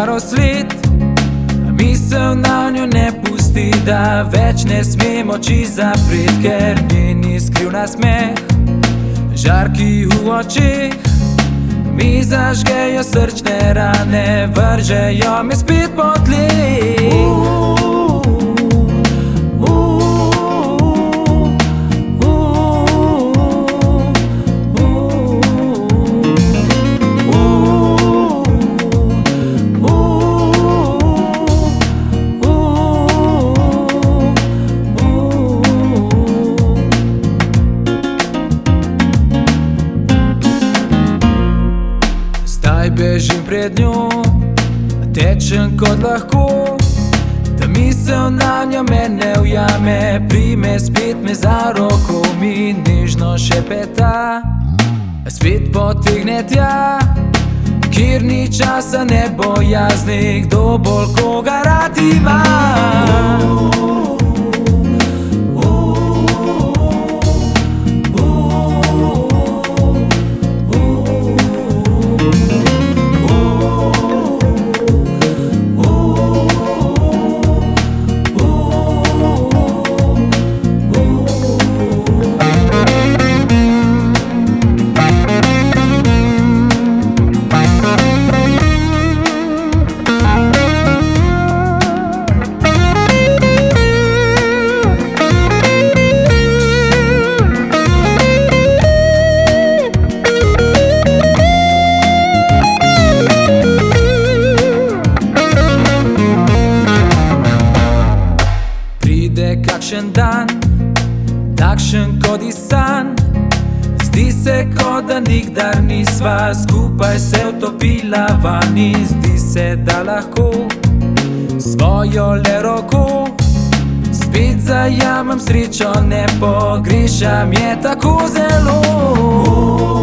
starost let, a misel na njo ne pusti, da več ne smem oči zapret, ker njeni skrivna smeh, žarki v očeh mi zažgejo srčne rane, vržejo me spet po tleh. Zdaj bežim pred njo, tečem kot lahko, da misel na njo mene ujame, prime spet me za roko, mi nežno šepeta, spet potegne tja, kjer ni časa ne bojazni, kdo bolj koga rad ima. Kakšen dan, takšen kot iz san, zdi se, kot da nikdar nisva skupaj se utopila vani. Zdi se, da lahko svojo le roko spet zajamem srečo, ne pogrešam je tako zelo.